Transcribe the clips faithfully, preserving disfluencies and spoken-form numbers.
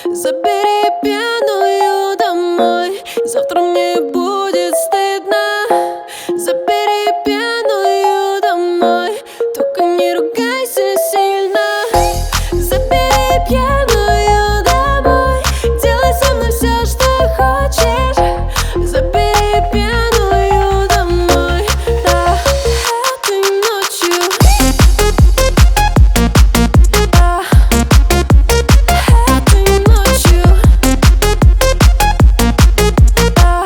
Забери пьяную домой, завтра мне будет стыдно. Забери пьяную домой, только не ругайся сильно. Забери пьяную домой, делай со мной все, что хочешь. Забери пьяную домой, да, этой ночью. Да, этой ночью. Да,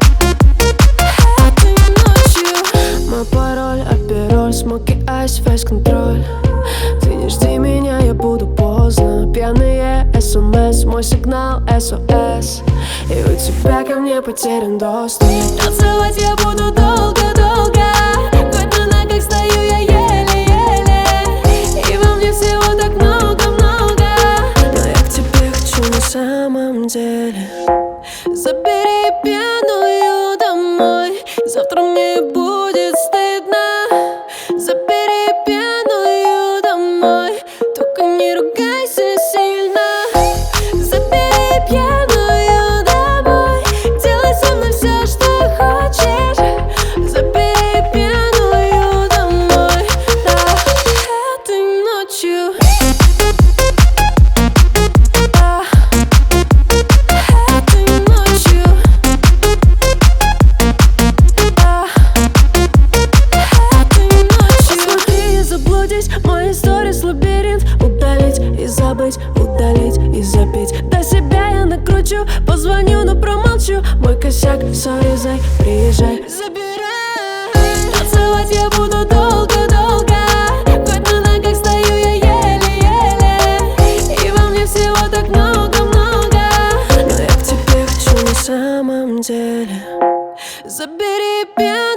этой ночью. Мой пароль, апероль, смоки, айс, весь контроль. Ты не жди меня, я буду поздно. Пьяные смс, мой сигнал эс о эс. И у тебя ко мне потерян доступ. Танцевать я буду долго-долго, хоть на ногах стою я еле-еле. И во мне всего так много-много, но я к тебе хочу на самом деле. Забери пьяную домой, завтра мне будет стыдно. Забери пьяную домой, только не ругайся сильно. Забери пьяную домой, делай со мной все, что хочешь. Забери пьяную домой, да, этой ночью. Да, этой ночью. Да, этой ночью. Посмотри и заблудись, мои сторис лабиринт. Удалить и забыть, удалить и забить. До себя я накручу, позвоню, но промолчу. Мой косяк, сори, зай, приезжай. Забирай. Танцевать я буду долго-долго, хоть на ногах стою я еле-еле. И во мне всего так много-много, но я к тебе хочу на самом деле. Забери пьяную